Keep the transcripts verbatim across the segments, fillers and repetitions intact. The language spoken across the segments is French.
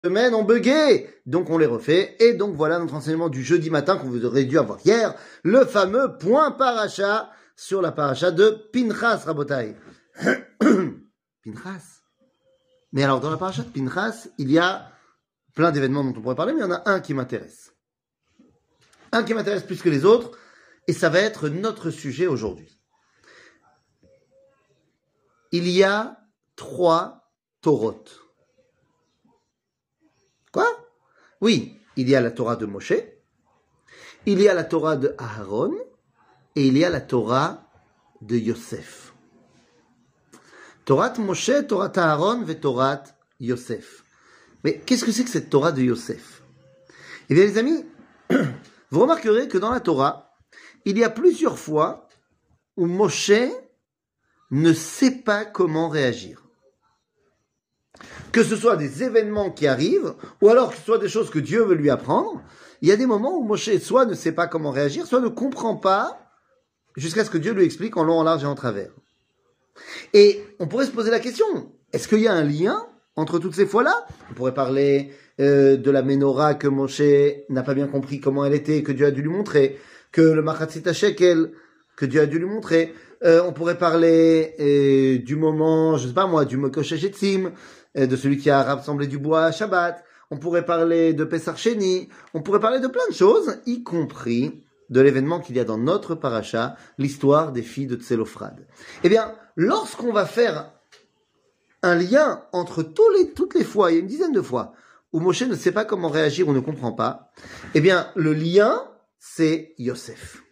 semaine ont bugué, donc on les refait, et donc voilà notre enseignement du jeudi matin qu'on vous aurait dû avoir hier, le fameux point paracha sur la paracha de Pinchas, Rabotai. Pinchas. Mais alors dans la paracha de Pinchas, il y a plein d'événements dont on pourrait parler, mais il y en a un qui m'intéresse. Un qui m'intéresse plus que les autres, et ça va être notre sujet aujourd'hui. Il y a trois Torot. Quoi? Oui, il y a la Torah de Moshe, il y a la Torah de Aaron, et il y a la Torah de Yosef. Torah Moshe, Torah Aaron, et Torah Yosef. Mais qu'est-ce que c'est que cette Torah de Yosef? Eh bien les amis, vous remarquerez que dans la Torah, il y a plusieurs fois où Moshe ne sait pas comment réagir. Que ce soit des événements qui arrivent, ou alors que ce soit des choses que Dieu veut lui apprendre, il y a des moments où Moshe soit ne sait pas comment réagir, soit ne comprend pas, jusqu'à ce que Dieu lui explique en long, en large et en travers. Et on pourrait se poser la question, est-ce qu'il y a un lien entre toutes ces fois-là? On pourrait parler euh, de la Ménorah que Moshe n'a pas bien compris comment elle était, que Dieu a dû lui montrer, que le Machatzit HaShekel, que Dieu a dû lui montrer. Euh, on pourrait parler euh, du moment, je sais pas moi, du Mokosh Shetzim, euh, de celui qui a rassemblé du bois à Shabbat. On pourrait parler de Pesach Sheni. On pourrait parler de plein de choses, y compris de l'événement qu'il y a dans notre paracha, l'histoire des filles de Tselophrad. Eh bien, lorsqu'on va faire un lien entre tous les, toutes les fois, il y a une dizaine de fois, où Moshe ne sait pas comment réagir ou ne comprend pas, eh bien, le lien, c'est Yosef.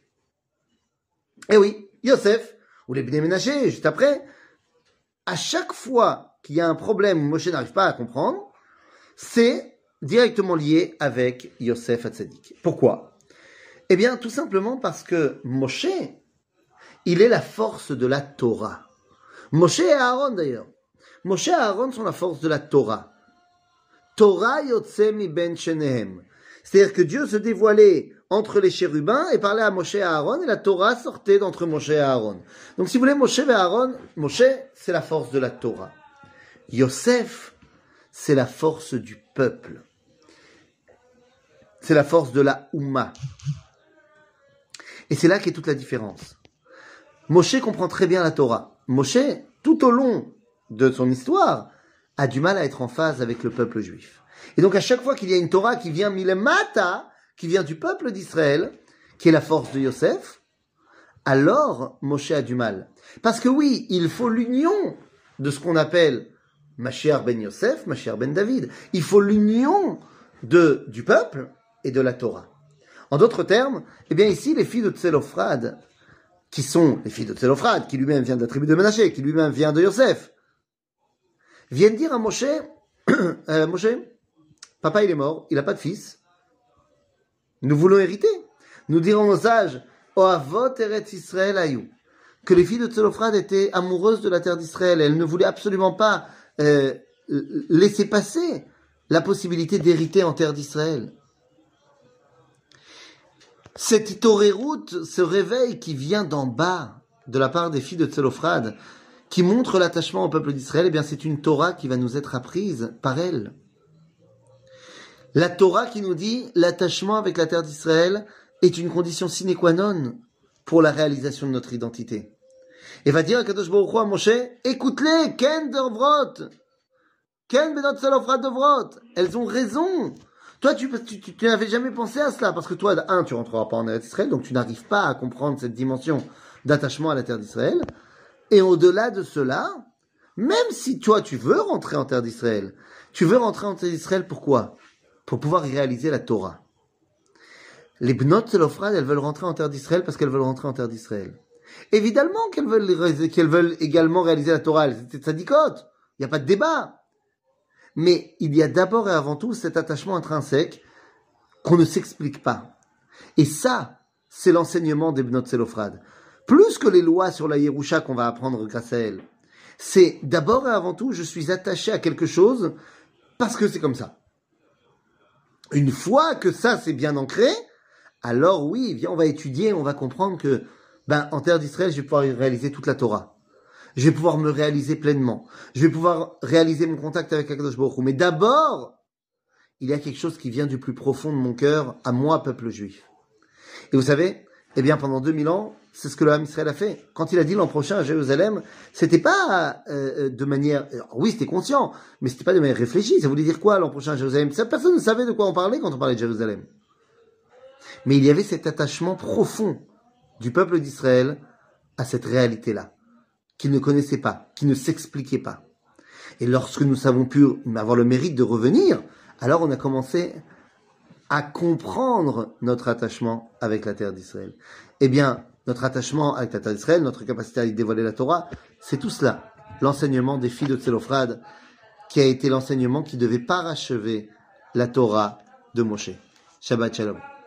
Eh oui, Yosef, ou les Bnei Ménaché, juste après, à chaque fois qu'il y a un problème où Moshe n'arrive pas à comprendre, c'est directement lié avec Yosef Hatzadik. Pourquoi? Eh bien, tout simplement parce que Moshe, il est la force de la Torah. Moshe et Aaron d'ailleurs. Moshe et Aaron sont la force de la Torah. Torah yotse mi ben shenehem. C'est-à-dire que Dieu se dévoilait entre les chérubins et parlait à Moshe et Aaron, et la Torah sortait d'entre Moshe et Aaron. Donc si vous voulez, Moshe et Aaron, Moshe, c'est la force de la Torah. Yosef, c'est la force du peuple. C'est la force de la Oumma. Et c'est là qu'est toute la différence. Moshe comprend très bien la Torah. Moshe, tout au long de son histoire, a du mal à être en phase avec le peuple juif. Et donc à chaque fois qu'il y a une Torah qui vient milemata, qui vient du peuple d'Israël, qui est la force de Yosef, alors Moshe a du mal. Parce que oui, il faut l'union de ce qu'on appelle Mashiach ben Yosef, Mashiach ben David. Il faut l'union de, du peuple et de la Torah. En d'autres termes, eh bien ici, les filles de Tselophrad, qui sont les filles de Tselophrad, qui lui-même vient de la tribu de Ménaché, qui lui-même vient de Yosef, viennent dire à Moshe, euh, Moshe, papa il est mort, il n'a pas de fils, nous voulons hériter. Nous dirons aux sages, Ohavot Eretz Israël Ayou, que les filles de Tselophrad étaient amoureuses de la terre d'Israël, elles ne voulaient absolument pas euh, laisser passer la possibilité d'hériter en terre d'Israël. Cette Itorerout, ce réveil qui vient d'en bas, de la part des filles de Tselophrad, qui montre l'attachement au peuple d'Israël, eh bien c'est une Torah qui va nous être apprise par elle. La Torah qui nous dit l'attachement avec la terre d'Israël est une condition sine qua non pour la réalisation de notre identité. Et va dire à Kadosh Baruch Hu à Moshe, écoute-les, Ken Devrot, Ken Benot Tselophrad Devrot, elles ont raison. Toi, tu, tu, tu, tu n'avais jamais pensé à cela, parce que toi, un, tu rentreras pas en Eretz Israël, donc tu n'arrives pas à comprendre cette dimension d'attachement à la terre d'Israël. Et au-delà de cela, même si toi, tu veux rentrer en terre d'Israël, tu veux rentrer en terre d'Israël, pourquoi? Pour pouvoir réaliser la Torah. Les Bnot Tselophrad, elles veulent rentrer en terre d'Israël parce qu'elles veulent rentrer en terre d'Israël. Évidemment qu'elles veulent, qu'elles veulent également réaliser la Torah, c'est tzadikot, il n'y a pas de débat. Mais il y a d'abord et avant tout cet attachement intrinsèque qu'on ne s'explique pas. Et ça, c'est l'enseignement des Bnot Tselophrad. Plus que les lois sur la Yerusha qu'on va apprendre grâce à elles. C'est d'abord et avant tout, je suis attaché à quelque chose parce que c'est comme ça. Une fois que ça c'est bien ancré, alors oui, viens, on va étudier, on va comprendre que, ben, en terre d'Israël, je vais pouvoir réaliser toute la Torah. Je vais pouvoir me réaliser pleinement. Je vais pouvoir réaliser mon contact avec Akadosh Baruch Hu. Mais d'abord, il y a quelque chose qui vient du plus profond de mon cœur, à moi, peuple juif. Et vous savez, eh bien, pendant deux mille ans, c'est ce que le Ham Israël a fait. Quand il a dit l'an prochain à Jérusalem, c'était pas euh, de manière... Alors, oui, c'était conscient, mais c'était pas de manière réfléchie. Ça voulait dire quoi l'an prochain à Jérusalem? Ça, personne ne savait de quoi on parlait quand on parlait de Jérusalem. Mais il y avait cet attachement profond du peuple d'Israël à cette réalité-là, qu'il ne connaissait pas, qui ne s'expliquait pas. Et lorsque nous avons pu avoir le mérite de revenir, alors on a commencé à comprendre notre attachement avec la terre d'Israël. Eh bien, notre attachement avec la terre d'Israël, notre capacité à y dévoiler la Torah, c'est tout cela. L'enseignement des filles de Tselophrad, qui a été l'enseignement qui devait parachever la Torah de Moshe. Shabbat Shalom.